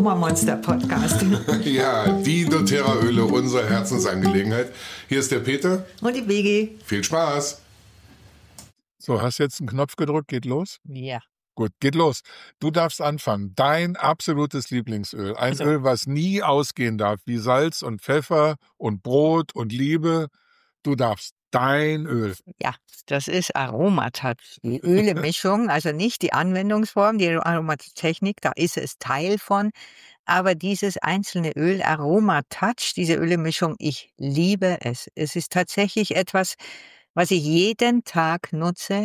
Aromamonster-Podcast. Ja, die doTERRA-Öle, unsere Herzensangelegenheit. Hier ist der Peter. Und die Biggie. Viel Spaß. So, hast jetzt einen Knopf gedrückt, geht los? Ja. Gut, geht los. Du darfst anfangen. Dein absolutes Lieblingsöl. Ein Öl, was nie ausgehen darf, wie Salz und Pfeffer und Brot und Liebe. Du darfst. Dein Öl. Ja, das ist Aromatouch. Die Ölemischung, also nicht die Anwendungsform, die Aromatechnik, da ist es Teil von. Aber dieses einzelne Öl, Aromatouch, diese Ölemischung, ich liebe es. Es ist tatsächlich etwas, was ich jeden Tag nutze.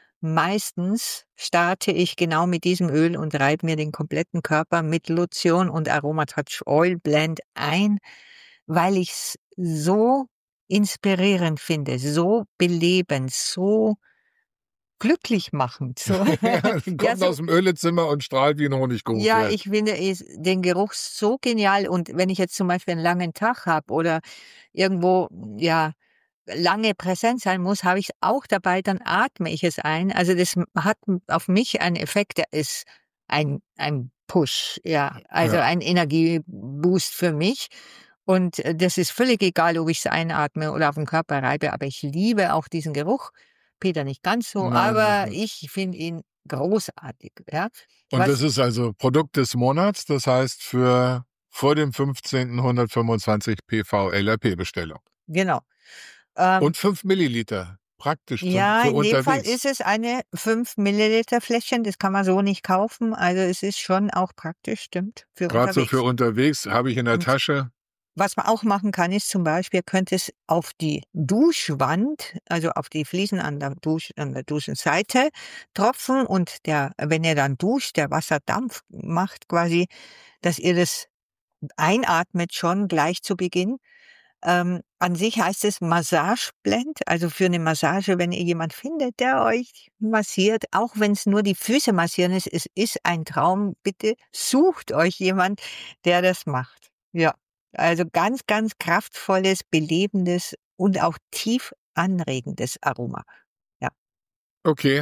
Meistens starte ich genau mit diesem Öl und reibe mir den kompletten Körper mit Lotion und Aromatouch Oil Blend ein, weil ich es so inspirierend finde, so belebend, so glücklich machend. So. Kommt aus dem Ölezimmer und strahlt wie ein Honigkuchen. Ja, ich finde den Geruch so genial. Und wenn ich jetzt zum Beispiel einen langen Tag habe oder irgendwo, ja, lange präsent sein muss, habe ich es auch dabei, dann atme ich es ein. Also das hat auf mich einen Effekt, der ist ein Push, ja, also ein Energieboost für mich. Und das ist völlig egal, ob ich es einatme oder auf den Körper reibe, aber ich liebe auch diesen Geruch. Peter nicht ganz so, aber ich finde ihn großartig. Ja. Und das ist also Produkt des Monats, das heißt für vor dem 15. 125 PV LRP-Bestellung. Genau. Und 5 Milliliter, praktisch für in unterwegs. dem Fall ist es eine 5 Milliliter Fläschchen, das kann man so nicht kaufen, also es ist schon auch praktisch, stimmt. Gerade so für unterwegs habe ich in der Tasche. Was man auch machen kann, ist zum Beispiel, könnt es auf die Duschwand, also auf die Fliesen an der Duschenseite tropfen und wenn ihr dann duscht, der Wasserdampf macht quasi, dass ihr das einatmet schon gleich zu Beginn. An sich heißt es Massageblend, also für eine Massage, wenn ihr jemand findet, der euch massiert, auch wenn es nur die Füße massieren ist, es ist ein Traum, bitte sucht euch jemand, der das macht. Ja. Also ganz, ganz kraftvolles, belebendes und auch tief anregendes Aroma. Ja. Okay.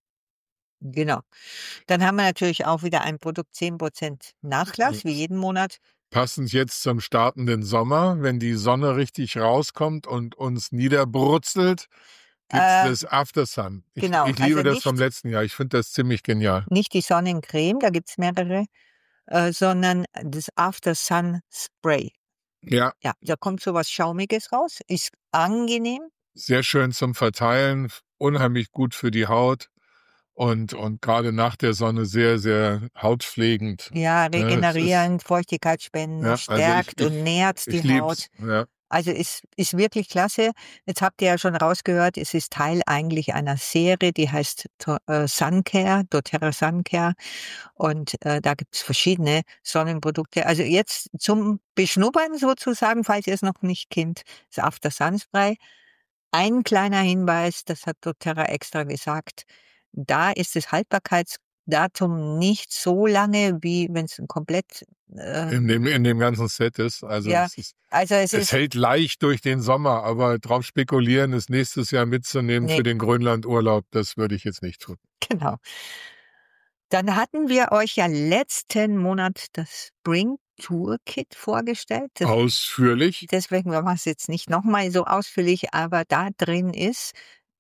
Genau. Dann haben wir natürlich auch wieder ein Produkt 10% Nachlass, wie jeden Monat. Passend jetzt zum startenden Sommer, wenn die Sonne richtig rauskommt und uns niederbrutzelt, gibt es das After Sun. Ich liebe das vom letzten Jahr. Ich finde das ziemlich genial. Nicht die Sonnencreme, da gibt's mehrere, sondern das After Sun Spray. Ja. Ja, da kommt so was Schaumiges raus, ist angenehm. Sehr schön zum Verteilen, unheimlich gut für die Haut und gerade nach der Sonne sehr, sehr hautpflegend. Ja, regenerierend, Feuchtigkeitsspendend, stärkt und nährt die Haut. Ja. Also ist wirklich klasse. Jetzt habt ihr ja schon rausgehört, es ist Teil eigentlich einer Serie, die heißt Suncare, doTERRA Suncare. Und da gibt's verschiedene Sonnenprodukte. Also jetzt zum Beschnuppern sozusagen, falls ihr es noch nicht kennt, das After Sun Spray. Ein kleiner Hinweis, das hat doTERRA extra gesagt, da ist das Haltbarkeitsdatum nicht so lange, wie wenn es ein komplett in dem ganzen Set ist. Also, ja, es hält leicht durch den Sommer, aber drauf spekulieren, es nächstes Jahr mitzunehmen für den Grönlandurlaub, das würde ich jetzt nicht tun. Genau. Dann hatten wir euch ja letzten Monat das Spring Toolkit vorgestellt. Ausführlich. Deswegen machen wir es jetzt nicht nochmal so ausführlich, aber da drin ist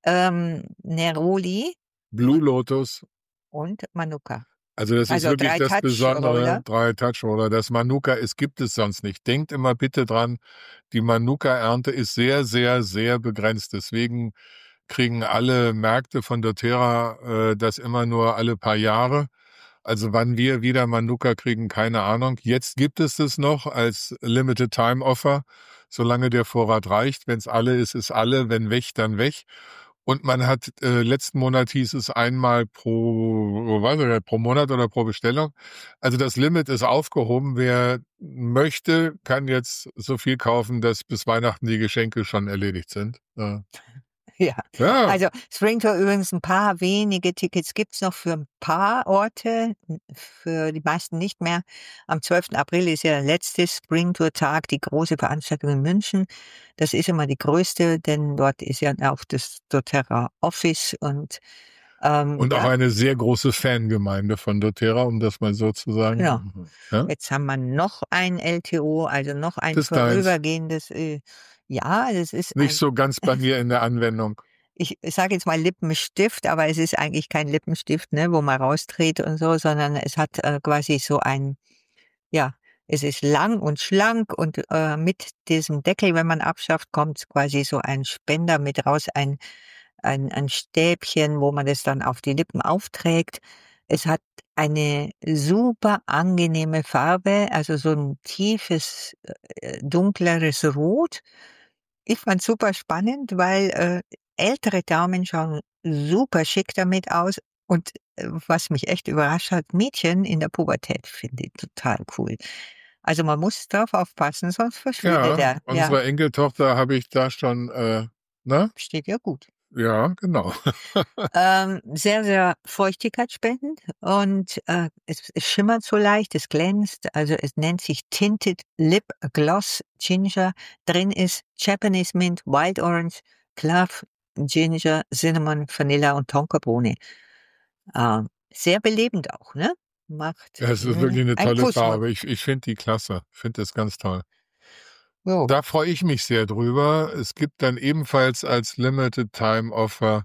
Neroli, Blue Lotus und Manuka. Also das ist wirklich das Besondere, 3 Touch-Roller. Das Manuka, gibt es sonst nicht. Denkt immer bitte dran, die Manuka-Ernte ist sehr, sehr, sehr begrenzt. Deswegen kriegen alle Märkte von doTERRA das immer nur alle paar Jahre. Also wann wir wieder Manuka kriegen, keine Ahnung. Jetzt gibt es noch als Limited Time Offer, solange der Vorrat reicht. Wenn es alle ist, ist alle. Wenn weg, dann weg. Und man hat, letzten Monat hieß es einmal pro Monat oder pro Bestellung. Also das Limit ist aufgehoben. Wer möchte, kann jetzt so viel kaufen, dass bis Weihnachten die Geschenke schon erledigt sind. Ja. Also Springtour übrigens, ein paar wenige Tickets gibt's noch für ein paar Orte, für die meisten nicht mehr. Am 12. April ist ja der letzte Springtour-Tag, die große Veranstaltung in München. Das ist immer die größte, denn dort ist ja auch das doTERRA Office und Und auch eine sehr große Fangemeinde von doTERRA, um das mal so zu sagen. Genau. Ja? Jetzt haben wir noch ein LTO, also noch ein vorübergehendes. Ja, das ist nicht so ganz bei mir in der Anwendung. Ich sage jetzt mal Lippenstift, aber es ist eigentlich kein Lippenstift, ne, wo man rausdreht und so, sondern es hat quasi so es ist lang und schlank und mit diesem Deckel, wenn man abschafft, kommt quasi so ein Spender mit raus, ein Stäbchen, wo man das dann auf die Lippen aufträgt. Es hat eine super angenehme Farbe, also so ein tiefes, dunkleres Rot. Ich fand's super spannend, weil ältere Damen schauen super schick damit aus und was mich echt überrascht hat, Mädchen in der Pubertät finde ich total cool. Also man muss drauf aufpassen, sonst verschwindet er. Unsere Enkeltochter habe ich da schon, ne? Steht ja gut. Ja, genau. Sehr, sehr feuchtigkeitsspendend und es schimmert so leicht, es glänzt, also es nennt sich Tinted Lip Gloss Ginger. Drin ist Japanese Mint, Wild Orange, Clove, Ginger, Cinnamon, Vanilla und Tonkabohne. Sehr belebend auch, ne? Ja, es ist wirklich eine tolle Farbe. Ich finde die klasse. Ich finde das ganz toll. Jo. Da freue ich mich sehr drüber. Es gibt dann ebenfalls als Limited Time Offer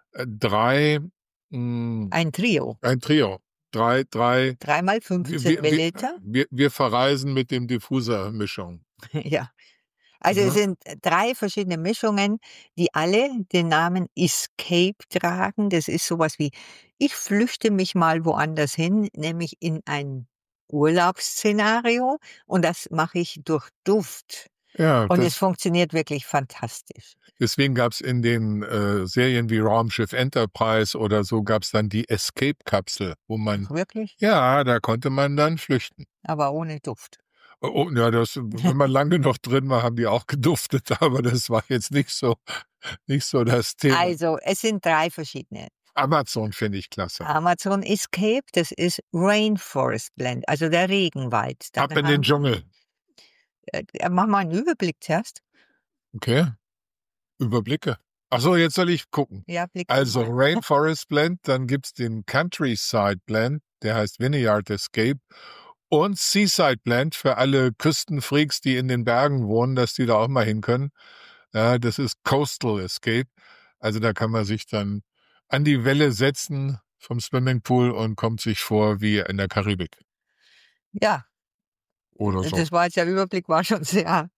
ein Trio. Ein Trio. Dreimal 15 Milliliter. Wir verreisen mit dem Diffuser-Mischung. Ja. Also es sind 3 verschiedene Mischungen, die alle den Namen Escape tragen. Das ist sowas wie, ich flüchte mich mal woanders hin, nämlich in ein Urlaubsszenario und das mache ich durch Duft. Ja, und es funktioniert wirklich fantastisch. Deswegen gab es in den Serien wie Raumschiff Enterprise oder so, gab es dann die Escape-Kapsel, wo man... Ach, wirklich? Ja, da konnte man dann flüchten. Aber ohne Duft. Oh, ja, wenn man lange noch drin war, haben die auch geduftet, aber das war jetzt nicht so das Thema. Also, es sind 3 verschiedene. Amazon finde ich klasse. Amazon Escape, das ist Rainforest Blend, also der Regenwald. Ab in den Dschungel. Mach mal einen Überblick zuerst. Okay. Überblicke. Achso, jetzt soll ich gucken. Ja, also Rainforest Blend, dann gibt es den Countryside Blend, der heißt Vineyard Escape. Und Seaside Blend für alle Küstenfreaks, die in den Bergen wohnen, dass die da auch mal hin können. Ja, das ist Coastal Escape. Also da kann man sich dann an die Welle setzen vom Swimmingpool und kommt sich vor wie in der Karibik. Ja. Oder so. Das war jetzt der Überblick, war schon sehr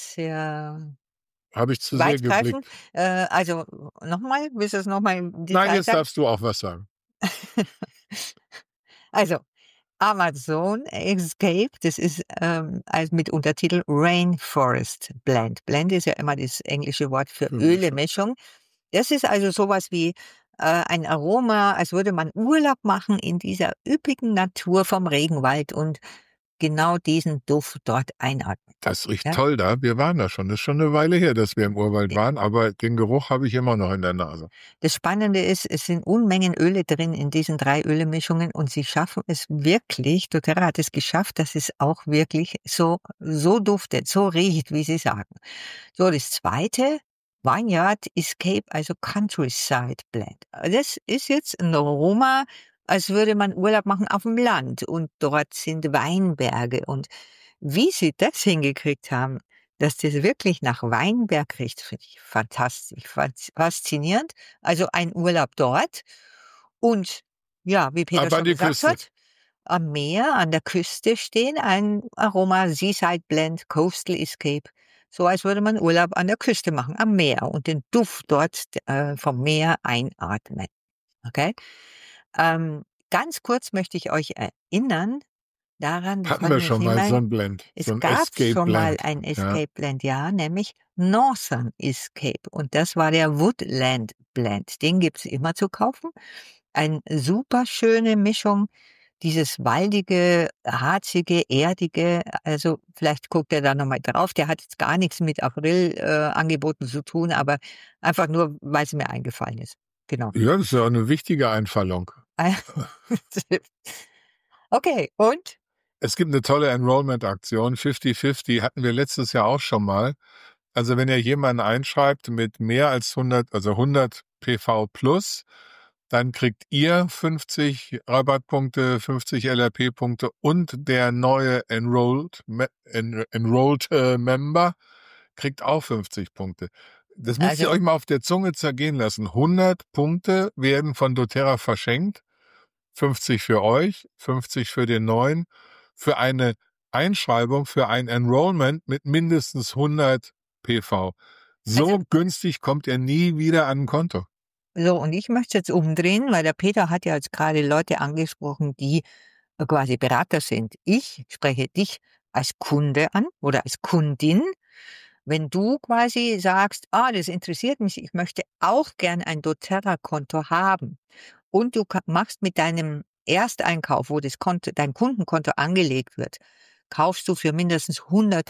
habe ich zu sehr geblickt. Also nochmal, willst du es nochmal? Nein, jetzt darfst du auch was sagen. Also Amazon Escape, das ist also mit Untertitel Rainforest Blend. Blend ist ja immer das englische Wort für Ölemischung. Das ist also sowas wie ein Aroma, als würde man Urlaub machen in dieser üppigen Natur vom Regenwald und genau diesen Duft dort einatmen. Das riecht toll da. Wir waren da schon. Das ist schon eine Weile her, dass wir im Urwald waren, aber den Geruch habe ich immer noch in der Nase. Das Spannende ist, es sind Unmengen Öle drin in diesen 3 Ölemischungen und sie schaffen es wirklich, doTERRA hat es geschafft, dass es auch wirklich so duftet, so riecht, wie sie sagen. So, das zweite, Vineyard Escape, also Countryside Blend. Das ist jetzt ein Aroma, als würde man Urlaub machen auf dem Land und dort sind Weinberge und wie sie das hingekriegt haben, dass das wirklich nach Weinberg riecht, finde ich fantastisch, faszinierend. Also ein Urlaub dort und ja, wie Peter schon gesagt hat, am Meer, an der Küste stehen, ein Aroma Seaside Blend, Coastal Escape. So als würde man Urlaub an der Küste machen, am Meer und den Duft dort vom Meer einatmen. Okay? Ganz kurz möchte ich euch erinnern daran, hatten wir schon mal so ein Blend. Es gab schon mal ein Escape Blend, ja, nämlich Northern Escape. Und das war der Woodland Blend. Den gibt's immer zu kaufen. Eine super schöne Mischung, dieses waldige, harzige, erdige. Also vielleicht guckt er da nochmal drauf. Der hat jetzt gar nichts mit April-Angeboten zu tun, aber einfach nur, weil es mir eingefallen ist. Genau. Ja, das ist ja eine wichtige Einfallung. Okay, und? Es gibt eine tolle Enrollment-Aktion, 50-50, hatten wir letztes Jahr auch schon mal. Also wenn ihr jemanden einschreibt mit mehr als 100, also 100 PV plus dann kriegt ihr 50 Rabattpunkte, 50 LRP-Punkte und der neue Enrolled Member kriegt auch 50 Punkte. Das müsst ihr euch mal auf der Zunge zergehen lassen. 100 Punkte werden von doTERRA verschenkt. 50 für euch, 50 für den neuen, für eine Einschreibung, für ein Enrollment mit mindestens 100 PV. So günstig kommt ihr nie wieder an ein Konto. So, und ich möchte es jetzt umdrehen, weil der Peter hat ja jetzt gerade Leute angesprochen, die quasi Berater sind. Ich spreche dich als Kunde an oder als Kundin. Wenn du quasi sagst, das interessiert mich, ich möchte auch gern ein doTERRA-Konto haben und du machst mit deinem Ersteinkauf, wo das Konto, dein Kundenkonto angelegt wird, kaufst du für mindestens 100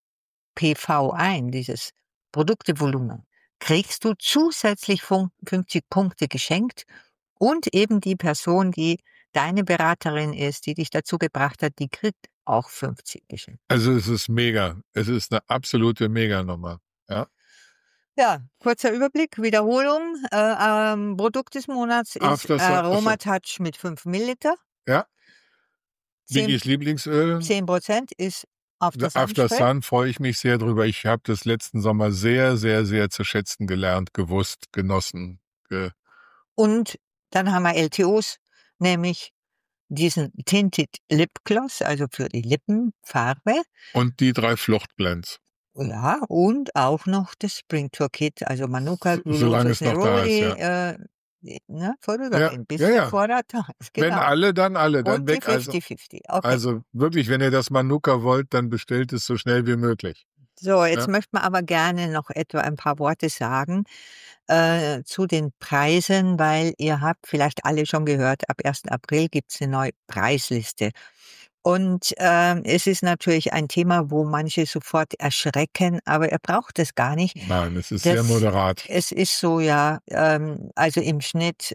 PV ein, dieses Produktevolumen, kriegst du zusätzlich 50 Punkte geschenkt und eben die Person, die deine Beraterin ist, die dich dazu gebracht hat, die kriegt auch 50 geschenkt. Also es ist mega. Es ist eine absolute Mega-Nummer. Ja. Ja, kurzer Überblick, Wiederholung. Produkt des Monats ist Aromatouch mit 5 Milliliter. Ja. Viggis Lieblingsöl. 10% ist After Sun, freue ich mich sehr drüber. Ich habe das letzten Sommer sehr, sehr, sehr zu schätzen gelernt, gewusst, genossen. Und dann haben wir LTOs, nämlich diesen Tinted Lip Gloss, also für die Lippenfarbe. Und die 3 Fluchtblends. Ja, und auch noch das Spring Tour Kit, also Manuka, solange es noch da ist, vorübergehend, bis vor der Tag. Genau. Wenn alle, dann alle. Dann und weg. 50-50. Okay. Also wirklich, wenn ihr das Manuka wollt, dann bestellt es so schnell wie möglich. So, jetzt möchte man aber gerne noch etwa ein paar Worte sagen zu den Preisen, weil ihr habt vielleicht alle schon gehört, ab 1. April gibt es eine neue Preisliste. Und es ist natürlich ein Thema, wo manche sofort erschrecken, aber er braucht es gar nicht. Nein, es ist sehr moderat. Es ist so, ja, also im Schnitt,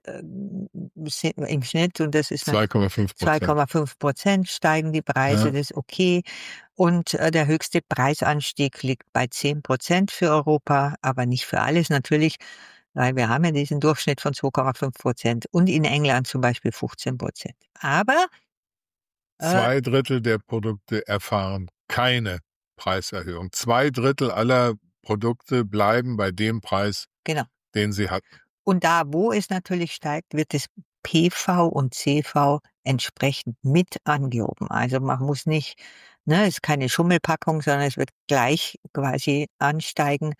und das ist 2,5% steigen die Preise, das ist okay. Und der höchste Preisanstieg liegt bei 10% für Europa, aber nicht für alles natürlich, weil wir haben ja diesen Durchschnitt von 2,5% und in England zum Beispiel 15%. Aber 2/3 der Produkte erfahren keine Preiserhöhung. 2/3 aller Produkte bleiben bei dem Preis, den sie hatten. Und da, wo es natürlich steigt, wird das PV und CV entsprechend mit angehoben. Also man muss nicht, es ist keine Schummelpackung, sondern es wird gleich quasi ansteigen.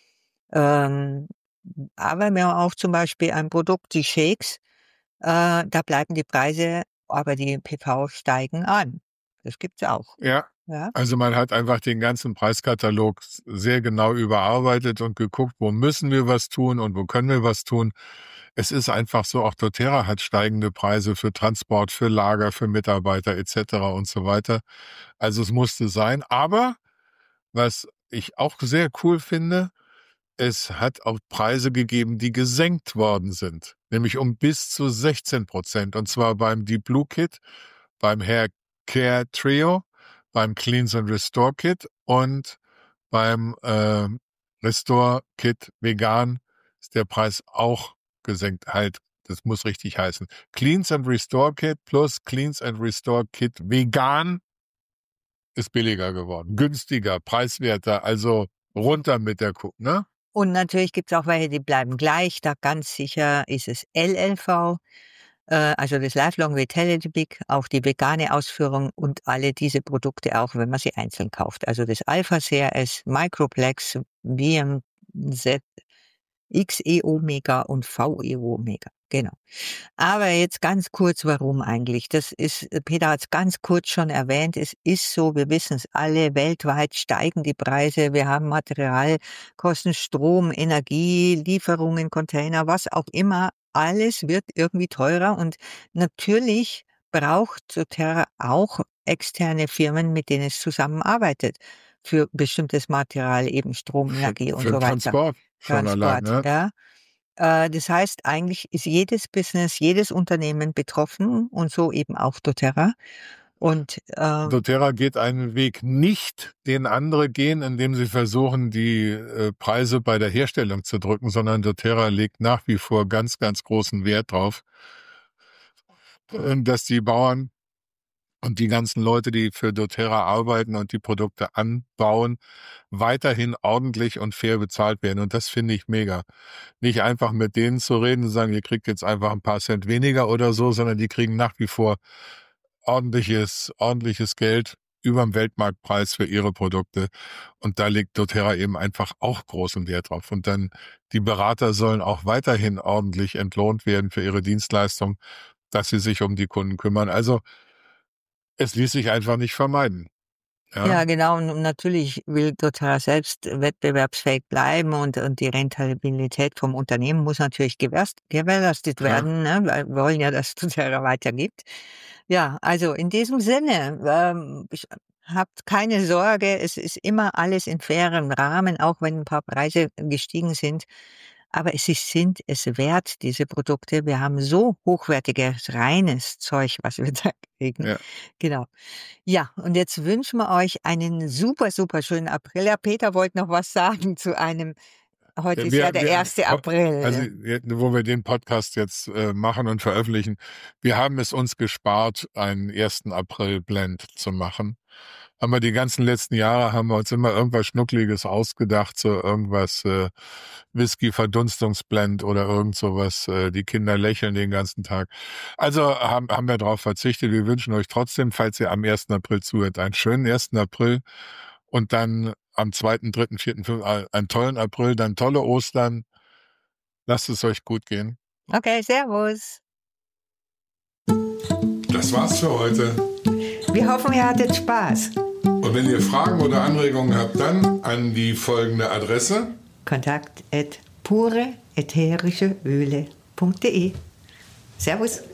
Aber wir haben auch zum Beispiel ein Produkt, die Shakes, da bleiben die Preise, aber die PV steigen an. Das gibt's auch. Ja. Also man hat einfach den ganzen Preiskatalog sehr genau überarbeitet und geguckt, wo müssen wir was tun und wo können wir was tun. Es ist einfach so, auch doTERRA hat steigende Preise für Transport, für Lager, für Mitarbeiter etc. und so weiter. Also es musste sein. Aber was ich auch sehr cool finde, es hat auch Preise gegeben, die gesenkt worden sind, nämlich um bis zu 16%. Und zwar beim Deep Blue Kit, beim Hair Care Trio, beim Cleanse and Restore Kit und beim Restore Kit Vegan ist der Preis auch gesenkt. Halt, das muss richtig heißen. Cleanse and Restore Kit plus Cleanse and Restore Kit Vegan ist billiger geworden, günstiger, preiswerter, also runter mit der Kuh, ne? Und natürlich gibt es auch welche, die bleiben gleich. Da ganz sicher ist es LLV, also das Lifelong Vitality Big, auch die vegane Ausführung und alle diese Produkte auch, wenn man sie einzeln kauft. Also das Alpha CRS, Microplex, VMZ, XE Omega und VE Omega. Genau. Aber jetzt ganz kurz, warum eigentlich? Das ist, Peter hat es ganz kurz schon erwähnt, es ist so, wir wissen es alle, weltweit steigen die Preise, wir haben Materialkosten, Strom, Energie, Lieferungen, Container, was auch immer, alles wird irgendwie teurer und natürlich braucht doTERRA auch externe Firmen, mit denen es zusammenarbeitet für bestimmtes Material, eben Strom, Energie und so weiter. Transport allein, ne? Ja. Das heißt, eigentlich ist jedes Business, jedes Unternehmen betroffen und so eben auch doTERRA. Und doTERRA geht einen Weg nicht, den andere gehen, indem sie versuchen, die Preise bei der Herstellung zu drücken, sondern doTERRA legt nach wie vor ganz, ganz großen Wert drauf, dass die Bauern und die ganzen Leute, die für doTERRA arbeiten und die Produkte anbauen, weiterhin ordentlich und fair bezahlt werden. Und das finde ich mega. Nicht einfach mit denen zu reden und sagen, ihr kriegt jetzt einfach ein paar Cent weniger oder so, sondern die kriegen nach wie vor ordentliches Geld über dem Weltmarktpreis für ihre Produkte. Und da legt doTERRA eben einfach auch großen Wert drauf. Und dann die Berater sollen auch weiterhin ordentlich entlohnt werden für ihre Dienstleistung, dass sie sich um die Kunden kümmern. Also es ließ sich einfach nicht vermeiden. Ja, genau. Und natürlich will doTERRA selbst wettbewerbsfähig bleiben und die Rentabilität vom Unternehmen muss natürlich gewährleistet werden, ne? Weil wir wollen ja, dass doTERRA weitergibt. Ja, also in diesem Sinne, habt keine Sorge, es ist immer alles in fairem Rahmen, auch wenn ein paar Preise gestiegen sind. Aber sie sind es wert, diese Produkte. Wir haben so hochwertiges, reines Zeug, was wir da kriegen. Ja. Genau. Ja, und jetzt wünschen wir euch einen super, super schönen April. Ja, Peter wollte noch was sagen zu einem, heute ist ja der 1. April. Also, wo wir den Podcast jetzt machen und veröffentlichen, wir haben es uns gespart, einen 1. April-Blend zu machen. Haben wir die ganzen letzten Jahre, haben wir uns immer irgendwas Schnuckliges ausgedacht, so irgendwas Whisky-Verdunstungsblend oder irgend sowas. Die Kinder lächeln den ganzen Tag. Also haben wir darauf verzichtet. Wir wünschen euch trotzdem, falls ihr am 1. April zuhört, einen schönen 1. April und dann am 2., 3., 4., 5. einen tollen April, dann tolle Ostern. Lasst es euch gut gehen. Okay, servus. Das war's für heute. Wir hoffen, ihr hattet Spaß. Und wenn ihr Fragen oder Anregungen habt, dann an die folgende Adresse: kontakt@pureätherischeöle.de. Servus.